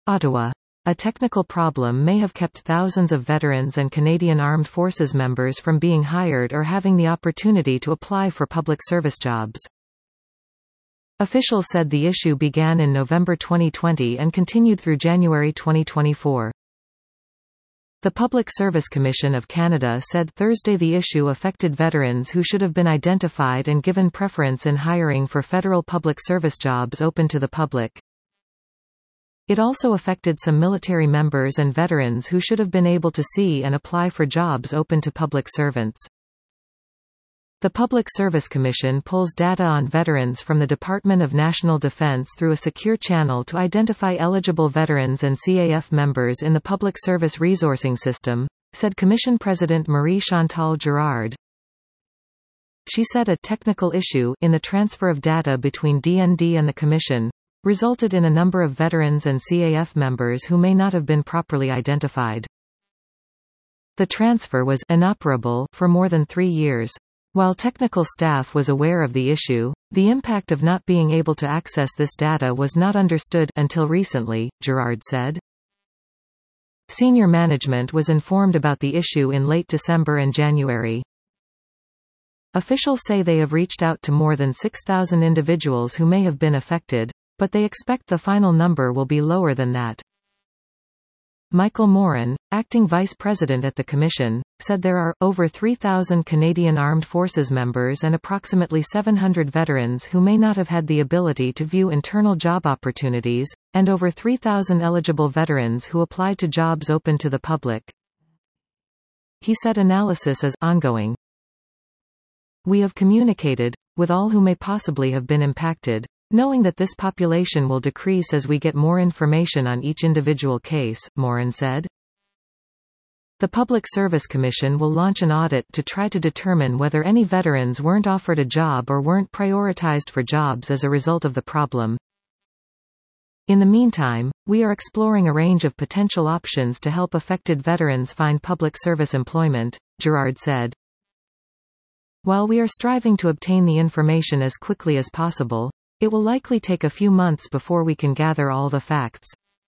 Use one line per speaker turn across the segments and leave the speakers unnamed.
Ottawa. A technical problem may have kept thousands of veterans and Canadian Armed Forces members from being hired or having the opportunity to apply for public service jobs. Officials said the issue began in November 2020 and continued through January 2024. The Public Service Commission of Canada said Thursday the issue affected veterans who should have been identified and given preference in hiring for federal public service jobs open to the public. It also affected some military members and veterans who should have been able to see and apply for jobs open to public servants. The Public Service Commission pulls data on veterans from the Department of National Defence through a secure channel to identify eligible veterans and CAF members in the Public Service Resourcing System, said Commission President Marie-Chantal Girard. She said a technical issue in the transfer of data between DND and the Commission resulted in a number of veterans and CAF members who may not have been properly identified. The transfer was inoperable for more than 3 years. While technical staff was aware of the issue, the impact of not being able to access this data was not understood until recently, Girard said. Senior management was informed about the issue in late December and January. Officials say they have reached out to more than 6,000 individuals who may have been affected, but they expect the final number will be lower than that. Michael Morin, acting vice president at the Commission, said there are over 3,000 Canadian Armed Forces members and approximately 700 veterans who may not have had the ability to view internal job opportunities, and over 3,000 eligible veterans who applied to jobs open to the public. He said analysis is ongoing. We have communicated with all who may possibly have been impacted, knowing that this population will decrease as we get more information on each individual case, Morin said. The Public Service Commission will launch an audit to try to determine whether any veterans weren't offered a job or weren't prioritized for jobs as a result of the problem. In the meantime, we are exploring a range of potential options to help affected veterans find public service employment, Girard said. While we are striving to obtain the information as quickly as possible, it will likely take a few months before we can gather all the facts.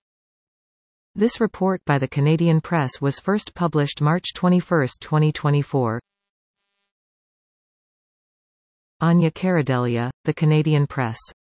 This report by the Canadian Press was first published March 21, 2024. Anya Karadelia, The Canadian Press.